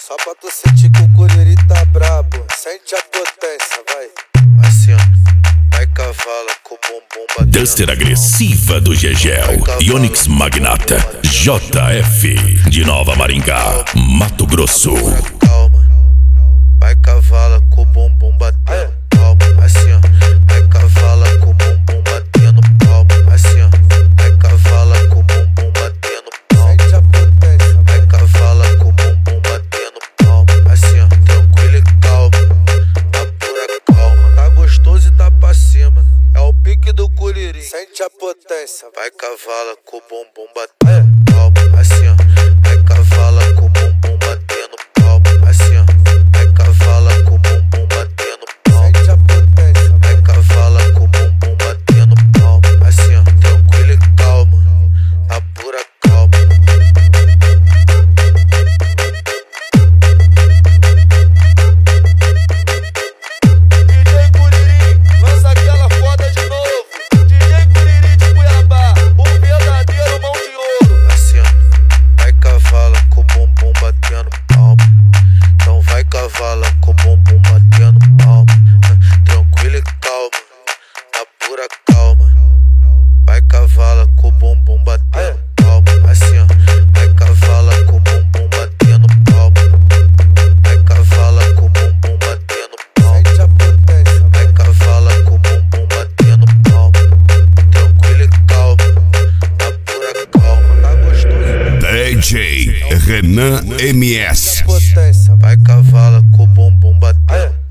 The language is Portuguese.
Só pra tu sentir que o Curiri tá brabo. Sente a potência, vai. Assim, ó. Vai cavala com o bumbum batendo. Duster agressiva do Gegel. Ionix Magnata. JF. De Nova Maringá, Mato Grosso. Calma. Vai cavala com o bumbum batendo. Calma. Assim, ó. Vai cavala com o bumbum batendo. Calma. Assim, ó. Vai cavala com o bumbum batendo. Sente a potência, Vai cavala com o bumbum batendo. Calma. Assim, ó. Tranquilo e calma. Na pura calma. Tá gostoso e tá pra cima. É o pique do Curiri. sente a potência, Vai cavala com o bumbum batendo. Calma. Assim, ó. Vai cavala com o bumbum batendo. Calma. Assim, ó. Vai cavala com o bumbum batendo. sente a potência, Vai cavala com o bumbum batendo. Calma. Assim, ó. Tranquilo e calma. Na pura calma. DJ Curiri, lança aquela foda de novo. DJ Curiri de Cuiabá, o verdadeiro mão de ouro. Assim, ó. Vai cavala com o bumbum batendo palma. Então vai cavala com o bumbum batendo palma. Tranquilo e calma, na pura calma. Vai cavala com o bumbum batendo palma. Assim, ó. Vai cavala com o bumbum batendo palma. Vai cavala com o bumbum batendo palma. Sente a potência, Vai cavala com o bumbum batendo palma. Tranquilo e calma, na pura calma. Tá gostoso. DJ Renan MS. potência, Vai cavala com o bumbum batendo.